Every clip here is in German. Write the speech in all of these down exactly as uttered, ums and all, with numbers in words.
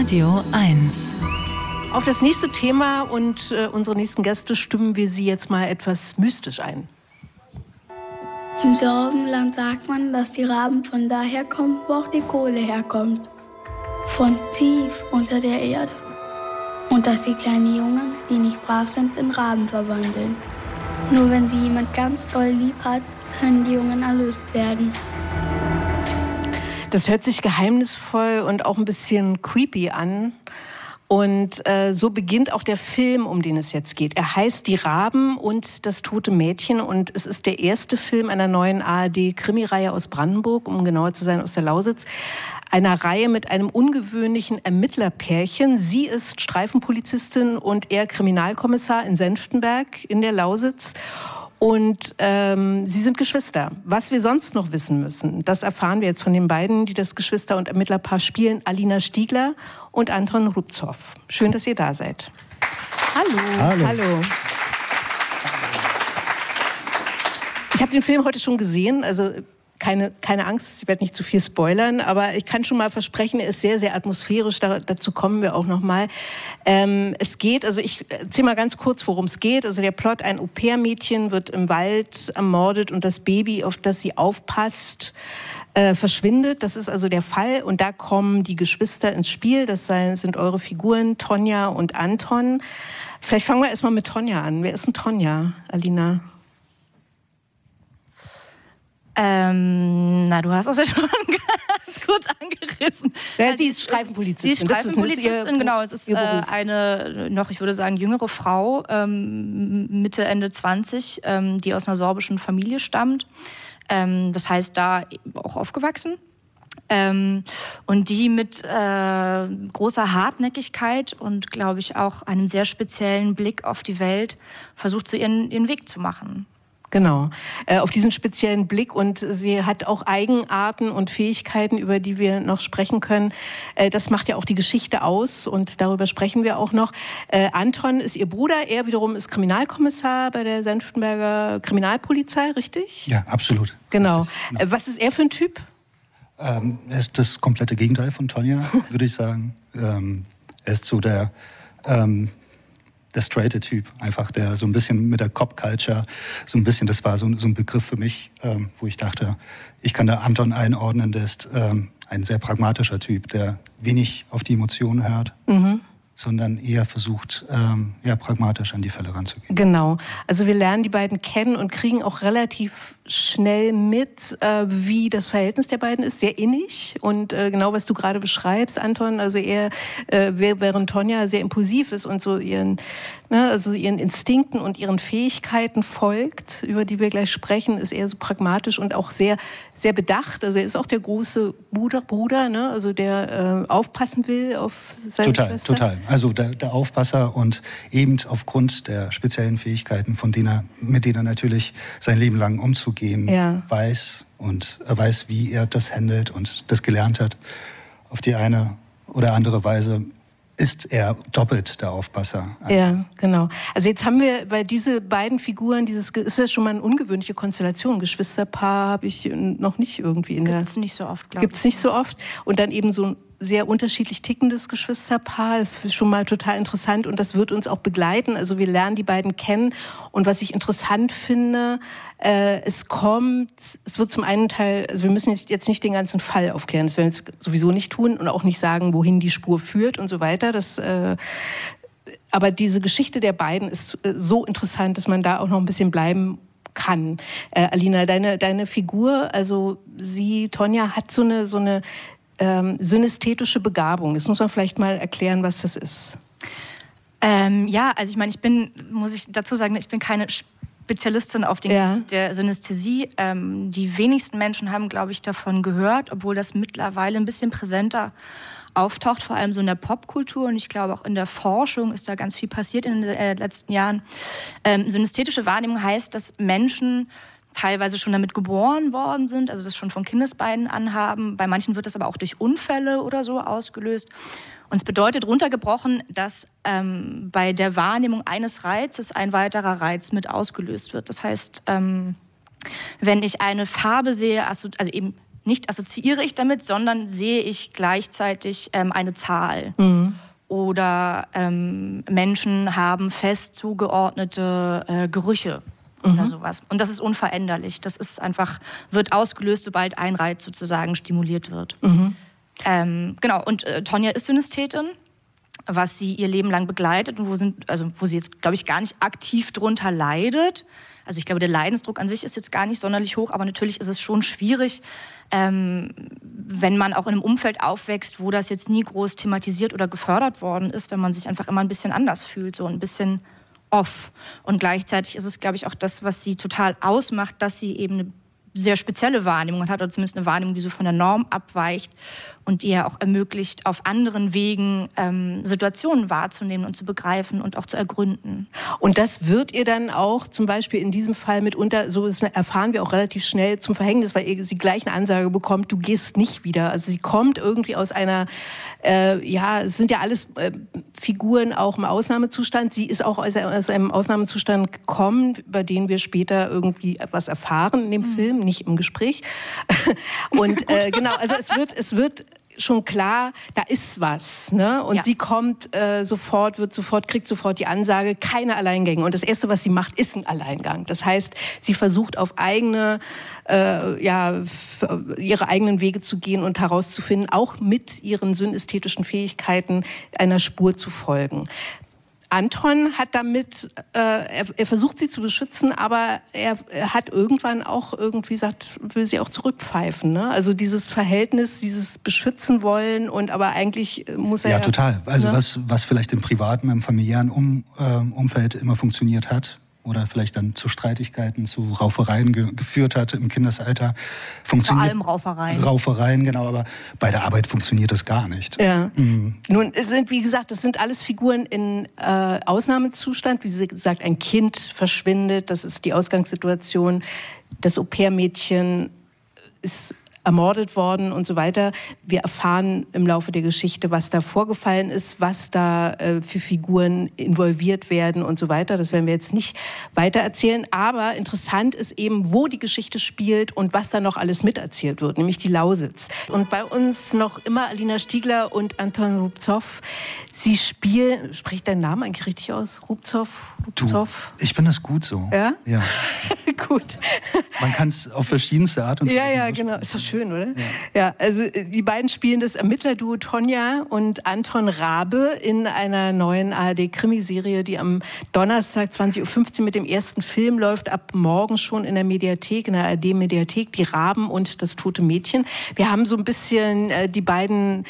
Radio eins. Auf das nächste Thema und äh, unsere nächsten Gäste stimmen wir sie jetzt mal etwas mystisch ein. Im Sorbenland sagt man, dass die Raben von daher kommen, wo auch die Kohle herkommt. Von tief unter der Erde. Und dass die kleinen Jungen, die nicht brav sind, in Raben verwandeln. Nur wenn sie jemand ganz doll lieb hat, können die Jungen erlöst werden. Das hört sich geheimnisvoll und auch ein bisschen creepy an. Und äh, so beginnt auch der Film, um den es jetzt geht. Er heißt Die Raben und das tote Mädchen und es ist der erste Film einer neuen A R D-Krimireihe aus Brandenburg, um genauer zu sein, aus der Lausitz. Einer Reihe mit einem ungewöhnlichen Ermittlerpärchen. Sie ist Streifenpolizistin und er Kriminalkommissar in Senftenberg in der Lausitz. Und ähm, sie sind Geschwister. Was wir sonst noch wissen müssen, das erfahren wir jetzt von den beiden, die das Geschwister- und Ermittlerpaar spielen. Alina Stiegler und Anton Rubzow. Schön, dass ihr da seid. Hallo. Hallo. Hallo. Ich habe den Film heute schon gesehen, also keine, keine Angst, ich werde nicht zu viel spoilern, aber ich kann schon mal versprechen, er ist sehr, sehr atmosphärisch, da, dazu kommen wir auch noch mal. Ähm, es geht, also ich erzähle mal ganz kurz, worum es geht. Also der Plot, ein Au-pair-Mädchen wird im Wald ermordet und das Baby, auf das sie aufpasst, äh, verschwindet. Das ist also der Fall und da kommen die Geschwister ins Spiel. Das sind eure Figuren, Tonja und Anton. Vielleicht fangen wir erstmal mit Tonja an. Wer ist denn Tonja, Alina? Ähm, na, du hast das ja schon ganz kurz angerissen. Ja, sie ist Streifenpolizistin. Sie ist Streifenpolizistin, ihr, genau. Es ist äh, eine, noch, ich würde sagen, jüngere Frau, ähm, Mitte, Ende zwanzig, ähm, die aus einer sorbischen Familie stammt. Ähm, das heißt, da auch aufgewachsen. Ähm, und die mit äh, großer Hartnäckigkeit und, glaube ich, auch einem sehr speziellen Blick auf die Welt versucht, so ihren, ihren Weg zu machen. Genau, äh, auf diesen speziellen Blick und sie hat auch Eigenarten und Fähigkeiten, über die wir noch sprechen können. Äh, das macht ja auch die Geschichte aus und darüber sprechen wir auch noch. Äh, Anton ist ihr Bruder, er wiederum ist Kriminalkommissar bei der Senftenberger Kriminalpolizei, richtig? Ja, absolut. Genau. Richtig, genau. Äh, was ist er für ein Typ? Ähm, er ist das komplette Gegenteil von Tonja, würde ich sagen. Ähm, er ist so der... Ähm, der straighte Typ, einfach der so ein bisschen mit der Cop-Culture, so ein bisschen, das war so, so ein Begriff für mich, ähm, wo ich dachte, ich kann da Anton einordnen, der ist ähm, ein sehr pragmatischer Typ, der wenig auf die Emotionen hört, mhm. sondern eher versucht, ähm, ja, pragmatisch an die Fälle ranzugehen. Genau, also wir lernen die beiden kennen und kriegen auch relativ schnell mit, äh, wie das Verhältnis der beiden ist, sehr innig und äh, genau, was du gerade beschreibst, Anton, also er, äh, während Tonja sehr impulsiv ist und so ihren, ne, also ihren Instinkten und ihren Fähigkeiten folgt, über die wir gleich sprechen, ist er so pragmatisch und auch sehr, sehr bedacht, also er ist auch der große Bruder, Bruder ne, also der äh, aufpassen will auf seine total, Schwester. Total, also der, der Aufpasser und eben aufgrund der speziellen Fähigkeiten, von denen er, mit denen er natürlich sein Leben lang umzugehen ja. weiß und er weiß, wie er das handelt und das gelernt hat. Auf die eine oder andere Weise ist er doppelt der Aufpasser. Also ja, genau. Also jetzt haben wir, weil diese beiden Figuren, dieses ist ja schon mal eine ungewöhnliche Konstellation. Geschwisterpaar habe ich noch nicht irgendwie in der... Gibt's nicht so oft, glaube ich. Gibt's nicht so oft. Und dann eben so ein sehr unterschiedlich tickendes Geschwisterpaar. Das ist schon mal total interessant und das wird uns auch begleiten. Also wir lernen die beiden kennen und was ich interessant finde, äh, es kommt, es wird zum einen Teil, also wir müssen jetzt nicht den ganzen Fall aufklären, das werden wir jetzt sowieso nicht tun und auch nicht sagen, wohin die Spur führt und so weiter. Das, äh, aber diese Geschichte der beiden ist äh, so interessant, dass man da auch noch ein bisschen bleiben kann. Äh, Alina, deine, deine Figur, also sie, Tonja, hat so eine, so eine Ähm, synästhetische Begabung. Das muss man vielleicht mal erklären, was das ist. Ähm, ja, also ich meine, ich bin, muss ich dazu sagen, ich bin keine Spezialistin auf den ja. der Synästhesie. Ähm, die wenigsten Menschen haben, glaube ich, davon gehört, obwohl das mittlerweile ein bisschen präsenter auftaucht, vor allem so in der Popkultur und ich glaube auch in der Forschung ist da ganz viel passiert in den äh, letzten Jahren. Ähm, synästhetische Wahrnehmung heißt, dass Menschen teilweise schon damit geboren worden sind, also das schon von Kindesbeinen an haben. Bei manchen wird das aber auch durch Unfälle oder so ausgelöst. Und es bedeutet runtergebrochen, dass ähm, bei der Wahrnehmung eines Reizes ein weiterer Reiz mit ausgelöst wird. Das heißt, ähm, wenn ich eine Farbe sehe, also eben nicht assoziiere ich damit, sondern sehe ich gleichzeitig ähm, eine Zahl. Mhm. Oder ähm, Menschen haben fest zugeordnete äh, Gerüche. Mhm. Oder sowas. Und das ist unveränderlich. Das ist einfach, wird ausgelöst, sobald ein Reiz sozusagen stimuliert wird. Mhm. Ähm, genau, und äh, Tonja ist Synästhetin, was sie ihr Leben lang begleitet und wo, sind, also wo sie jetzt, glaube ich, gar nicht aktiv drunter leidet. Also ich glaube, der Leidensdruck an sich ist jetzt gar nicht sonderlich hoch, aber natürlich ist es schon schwierig, ähm, wenn man auch in einem Umfeld aufwächst, wo das jetzt nie groß thematisiert oder gefördert worden ist, wenn man sich einfach immer ein bisschen anders fühlt, so ein bisschen off. Und gleichzeitig ist es, glaube ich, auch das, was sie total ausmacht, dass sie eben eine sehr spezielle Wahrnehmung hat, oder zumindest eine Wahrnehmung, die so von der Norm abweicht und die ja auch ermöglicht, auf anderen Wegen ähm, Situationen wahrzunehmen und zu begreifen und auch zu ergründen. Und das wird ihr dann auch zum Beispiel in diesem Fall mitunter, so erfahren wir auch relativ schnell, zum Verhängnis, weil ihr sie gleich eine Ansage bekommt, du gehst nicht wieder. Also sie kommt irgendwie aus einer, äh, ja, es sind ja alles äh, Figuren auch im Ausnahmezustand. Sie ist auch aus, aus einem Ausnahmezustand gekommen, über den wir später irgendwie etwas erfahren in dem mhm. Film, nicht im Gespräch. Und äh, genau, also es wird, es wird schon klar, da ist was, ne? Und ja. sie kommt äh, sofort, wird sofort, kriegt sofort die Ansage, keine Alleingänge. Und das Erste, was sie macht, ist ein Alleingang. Das heißt, sie versucht auf eigene, äh, ja, ihre eigenen Wege zu gehen und herauszufinden, auch mit ihren synästhetischen Fähigkeiten einer Spur zu folgen. Anton hat damit, äh, er, er versucht sie zu beschützen, aber er, er hat irgendwann auch irgendwie gesagt, will sie auch zurückpfeifen. Ne? Also dieses Verhältnis, dieses Beschützen wollen und aber eigentlich muss er... Ja, total. Also ne? was, was vielleicht im privaten, im familiären um, äh, Umfeld immer funktioniert hat oder vielleicht dann zu Streitigkeiten, zu Raufereien ge- geführt hat im Kindesalter. Funktioniert, Vor allem Raufereien. Raufereien, genau, aber bei der Arbeit funktioniert das gar nicht. Ja. Mhm. Nun, es sind, wie gesagt, das sind alles Figuren in äh, Ausnahmezustand. Wie gesagt, ein Kind verschwindet, das ist die Ausgangssituation. Das Au-pair-Mädchen ist ermordet worden und so weiter. Wir erfahren im Laufe der Geschichte, was da vorgefallen ist, was da äh, für Figuren involviert werden und so weiter. Das werden wir jetzt nicht weiter erzählen. Aber interessant ist eben, wo die Geschichte spielt und was da noch alles miterzählt wird, nämlich die Lausitz. Und bei uns noch immer Alina Stiegler und Anton Rubzow. Sie spielen, spricht dein Name eigentlich richtig aus? Rubzow? Rubzow? Du, ich finde es gut so. Ja? Ja. Gut. Man kann es auf verschiedenste Art und Weise. Ja, ja, genau. Ist doch schön, oder? Ja. ja, also die beiden spielen das Ermittlerduo Tonja und Anton Rabe in einer neuen A R D-Krimiserie, die am Donnerstag zwanzig Uhr fünfzehn mit dem ersten Film läuft, ab morgen schon in der Mediathek, in der A R D-Mediathek, die Raben und das tote Mädchen. Wir haben so ein bisschen äh, die beiden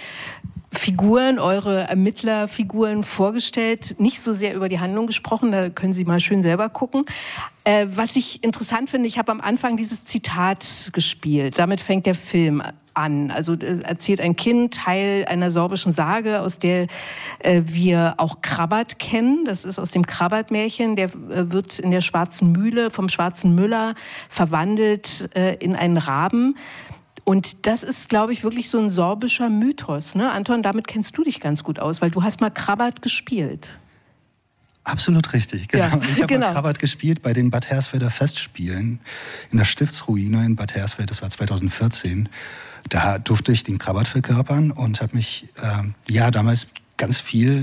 Figuren, eure Ermittlerfiguren vorgestellt, nicht so sehr über die Handlung gesprochen, da können Sie mal schön selber gucken. Äh, was ich interessant finde, ich habe am Anfang dieses Zitat gespielt, damit fängt der Film an. Also erzählt ein Kind Teil einer sorbischen Sage, aus der äh, wir auch Krabbert kennen. Das ist aus dem Krabbert-Märchen, der äh, wird in der Schwarzen Mühle vom Schwarzen Müller verwandelt äh, in einen Raben. Und das ist, glaube ich, wirklich so ein sorbischer Mythos. Ne? Anton, damit kennst du dich ganz gut aus, weil du hast mal Krabbert gespielt. Absolut richtig, genau. Ja, ich habe genau. mal Krabbert gespielt bei den Bad Hersfelder Festspielen in der Stiftsruine in Bad Hersfeld, das war zweitausendvierzehn. Da durfte ich den Krabbert verkörpern und habe mich äh, ja damals ganz viel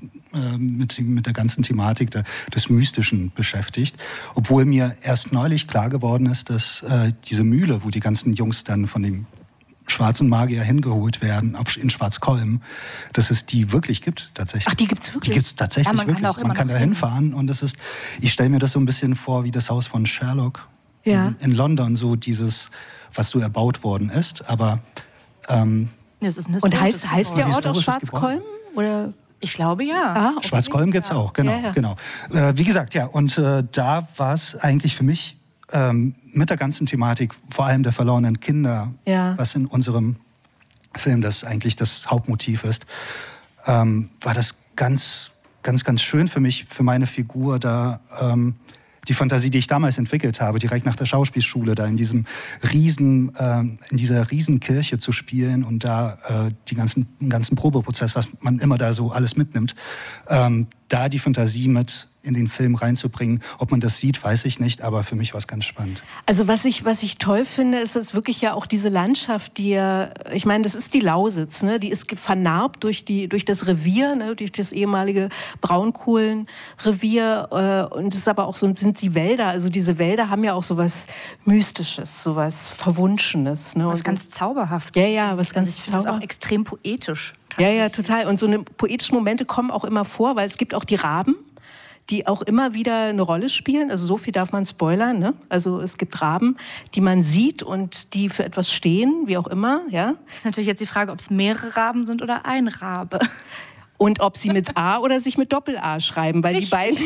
Mit, mit der ganzen Thematik der, des Mystischen beschäftigt. Obwohl mir erst neulich klar geworden ist, dass äh, diese Mühle, wo die ganzen Jungs dann von dem schwarzen Magier hingeholt werden, auf, in Schwarzkolm, dass es die wirklich gibt, tatsächlich. Ach, die gibt's wirklich? Die gibt's tatsächlich ja, man wirklich. Kann auch immer man kann da hinfahren und das ist, ich stelle mir das so ein bisschen vor wie das Haus von Sherlock ja. in, in London, so dieses, was so erbaut worden ist, aber ähm, ja, es ist ein und heißt, heißt der Ort auch historisches Schwarzkolm? Oder? Ich glaube, ja. Ah, okay. Schwarzkolm gibt's auch, genau. Ja, ja. genau. Äh, wie gesagt, ja, und äh, da war es eigentlich für mich ähm, mit der ganzen Thematik, vor allem der verlorenen Kinder, ja. was in unserem Film das eigentlich das Hauptmotiv ist, ähm, war das ganz, ganz, ganz schön für mich, für meine Figur da ähm, die Fantasie, die ich damals entwickelt habe, direkt nach der Schauspielschule, da in diesem riesen, äh, in dieser riesen Kirche zu spielen und da äh, die ganzen, den ganzen Probeprozess, was man immer da so alles mitnimmt, ähm, da die Fantasie mit in den Film reinzubringen. Ob man das sieht, weiß ich nicht, aber für mich war es ganz spannend. Also was ich, was ich toll finde, ist, dass wirklich ja auch diese Landschaft, die ja, ich meine, das ist die Lausitz, ne? Die ist vernarbt durch, die, durch das Revier, ne? Durch das ehemalige Braunkohlenrevier, äh, und es ist aber auch so, sind die Wälder, also diese Wälder haben ja auch so was Mystisches, so was Verwunschenes. Ne? Was und ganz Zauberhaftes. Ja, ja, was ganz also ich finde das auch extrem poetisch. Ja, ja, total. Und so eine poetischen Momente kommen auch immer vor, weil es gibt auch die Raben, die auch immer wieder eine Rolle spielen. Also so viel darf man spoilern, ne? Also es gibt Raben, die man sieht und die für etwas stehen, wie auch immer, ja. Das ist natürlich jetzt die Frage, ob es mehrere Raben sind oder ein Rabe. Und ob sie mit A oder sich mit Doppel-A schreiben, weil Richtig. die beiden,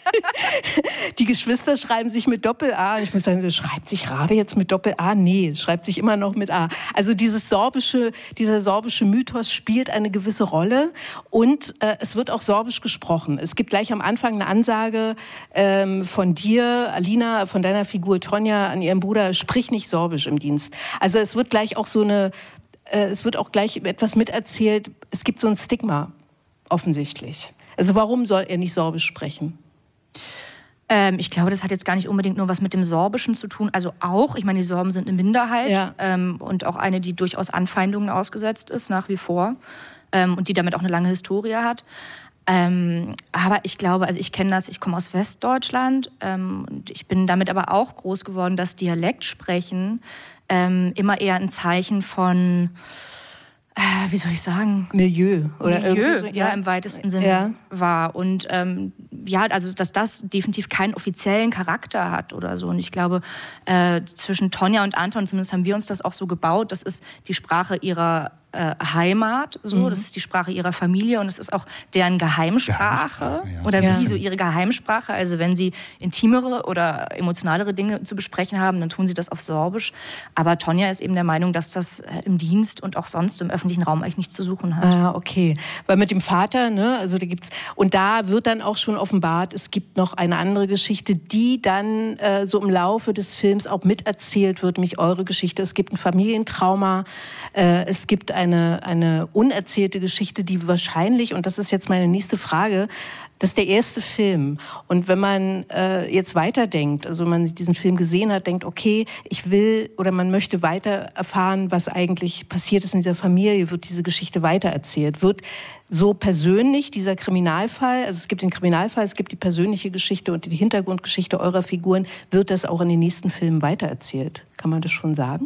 die Geschwister schreiben sich mit Doppel-A. Und ich muss sagen, schreibt sich Rabe jetzt mit Doppel-A? Nee, schreibt sich immer noch mit A. Also dieses sorbische, dieser sorbische Mythos spielt eine gewisse Rolle und äh, es wird auch sorbisch gesprochen. Es gibt gleich am Anfang eine Ansage ähm, von dir, Alina, von deiner Figur Tonja an ihrem Bruder, sprich nicht sorbisch im Dienst. Also es wird gleich auch so eine, äh, es wird auch gleich etwas miterzählt. Es gibt so ein Stigma. Offensichtlich. Also warum soll er nicht Sorbisch sprechen? Ähm, ich glaube, das hat jetzt gar nicht unbedingt nur was mit dem Sorbischen zu tun. Also auch, ich meine, die Sorben sind eine Minderheit ja. ähm, und auch eine, die durchaus Anfeindungen ausgesetzt ist, nach wie vor. Ähm, und die damit auch eine lange Historie hat. Ähm, aber ich glaube, also ich kenne das, ich komme aus Westdeutschland ähm, und ich bin damit aber auch groß geworden, dass Dialektsprechen ähm, immer eher ein Zeichen von... Äh, wie soll ich sagen? Milieu. Oder Milieu, so, ja, ja, im weitesten Sinne ja. war. Und ähm, ja, also dass das definitiv keinen offiziellen Charakter hat oder so. Und ich glaube, äh, zwischen Tonja und Anton, zumindest haben wir uns das auch so gebaut, das ist die Sprache ihrer äh, Heimat, so, mhm. das ist die Sprache ihrer Familie und es ist auch deren Geheimsprache, Geheimsprache ja. oder ja. wie so ihre Geheimsprache. Also wenn sie intimere oder emotionalere Dinge zu besprechen haben, dann tun sie das auf Sorbisch. Aber Tonja ist eben der Meinung, dass das äh, im Dienst und auch sonst im öffentlichen Raum eigentlich nichts zu suchen hat. Ah, okay. Weil mit dem Vater, ne, also da gibt's, und da wird dann auch schon offenbart, es gibt noch eine andere Geschichte, die dann äh, so im Laufe des Films auch miterzählt wird, nämlich eure Geschichte. Es gibt ein Familientrauma, äh, es gibt eine, eine unerzählte Geschichte, die wahrscheinlich, und das ist jetzt meine nächste Frage, das ist der erste Film. Und wenn man äh, jetzt weiterdenkt, also wenn man diesen Film gesehen hat, denkt, okay, ich will oder man möchte weiter erfahren, was eigentlich passiert ist in dieser Familie, wird diese Geschichte weitererzählt. Wird so persönlich dieser Kriminalfall, also es gibt den Kriminalfall, es gibt die persönliche Geschichte und die Hintergrundgeschichte eurer Figuren, wird das auch in den nächsten Filmen weitererzählt? Kann man das schon sagen?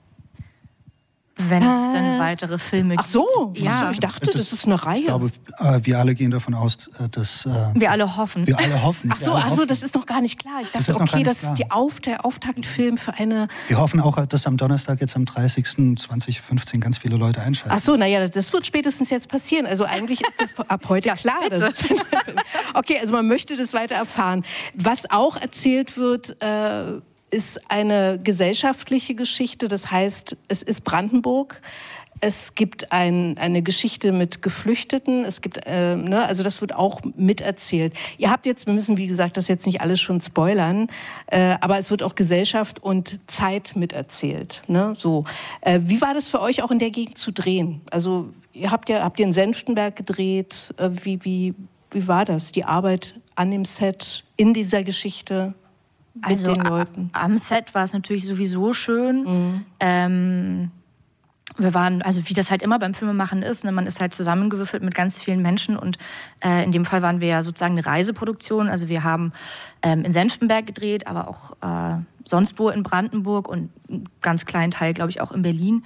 Wenn es denn weitere Filme gibt. Ach so, ja. Ach so, ich dachte, ist, das ist eine Reihe. Ich glaube, wir alle gehen davon aus, dass... Äh, wir alle hoffen. Wir alle hoffen. Ach so, ach so, das ist noch gar nicht klar. Ich dachte, das okay, das klar. ist die Auf, der Auftaktfilm für eine... Wir hoffen auch, dass am Donnerstag, jetzt am dreißigsten zwanzig fünfzehn ganz viele Leute einschalten. Ach so, naja, das wird spätestens jetzt passieren. Also eigentlich ist das ab heute ja, klar. Dass es okay, also man möchte das weiter erfahren. Was auch erzählt wird... Äh, ist eine gesellschaftliche Geschichte, das heißt, es ist Brandenburg. Es gibt ein, eine Geschichte mit Geflüchteten, es gibt, äh, ne, also das wird auch miterzählt. Ihr habt jetzt, wir müssen wie gesagt das jetzt nicht alles schon spoilern, äh, aber es wird auch Gesellschaft und Zeit miterzählt. Ne, so. Äh, wie war das für euch auch in der Gegend zu drehen? Also ihr habt ja, habt ihr in Senftenberg gedreht, äh, wie, wie, wie war das, die Arbeit an dem Set, in dieser Geschichte? Mit also den Leuten. Am Set war es natürlich sowieso schön. Mhm. Ähm, wir waren, also wie das halt immer beim Filmemachen ist, ne, man ist halt zusammengewürfelt mit ganz vielen Menschen und äh, in dem Fall waren wir ja sozusagen eine Reiseproduktion. Also wir haben ähm, in Senftenberg gedreht, aber auch äh, sonst wo in Brandenburg und einen ganz kleinen Teil, glaube ich, auch in Berlin.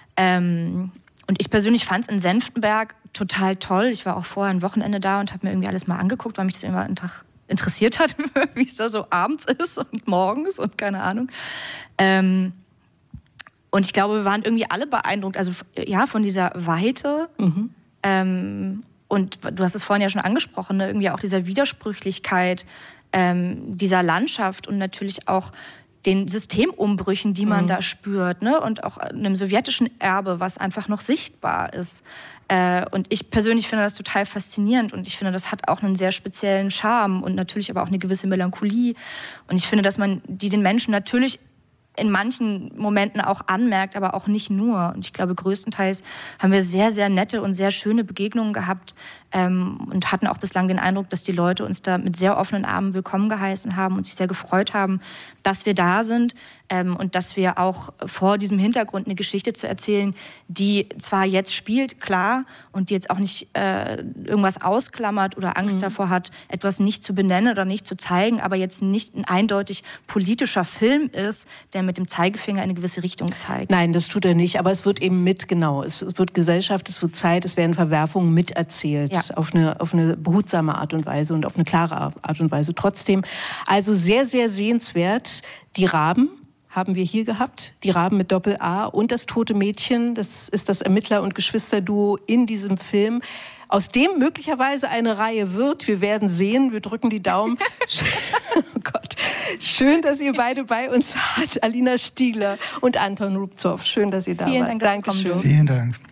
Ähm, und ich persönlich fand es in Senftenberg total toll. Ich war auch vorher ein Wochenende da und habe mir irgendwie alles mal angeguckt, weil mich das immer einen Tag interessiert hat, wie es da so abends ist und morgens und keine Ahnung. Ähm, und ich glaube, wir waren irgendwie alle beeindruckt, also ja, von dieser Weite. Mhm. Ähm, und du hast es vorhin ja schon angesprochen, ne? Irgendwie auch dieser Widersprüchlichkeit ähm, dieser Landschaft und natürlich auch den Systemumbrüchen, die man mhm. da spürt, ne? Und auch einem sowjetischen Erbe, was einfach noch sichtbar ist. Äh, und ich persönlich finde das total faszinierend und ich finde, das hat auch einen sehr speziellen Charme und natürlich aber auch eine gewisse Melancholie. Und ich finde, dass man die den Menschen natürlich in manchen Momenten auch anmerkt, aber auch nicht nur. Und ich glaube, größtenteils haben wir sehr, sehr nette und sehr schöne Begegnungen gehabt ähm, und hatten auch bislang den Eindruck, dass die Leute uns da mit sehr offenen Armen willkommen geheißen haben und sich sehr gefreut haben, dass wir da sind ähm, und dass wir auch vor diesem Hintergrund eine Geschichte zu erzählen, die zwar jetzt spielt, klar, und die jetzt auch nicht äh, irgendwas ausklammert oder Angst mhm. davor hat, etwas nicht zu benennen oder nicht zu zeigen, aber jetzt nicht ein eindeutig politischer Film ist, der mit dem Zeigefinger in eine gewisse Richtung zeigt. Nein, das tut er nicht, aber es wird eben mit, genau, es wird Gesellschaft, es wird Zeit, es werden Verwerfungen miterzählt, ja. auf eine, auf eine behutsame Art und Weise und auf eine klare Art und Weise trotzdem. Also sehr, sehr sehenswert. Die Raben haben wir hier gehabt, die Raben mit Doppel-A und das tote Mädchen, das ist das Ermittler- und Geschwisterduo in diesem Film, aus dem möglicherweise eine Reihe wird. Wir werden sehen, wir drücken die Daumen. Oh Gott. Schön, dass ihr beide bei uns wart, Alina Stiegler und Anton Rubzow. Schön, dass ihr da Vielen wart. Dank, dass du Dankeschön. Vielen Dank.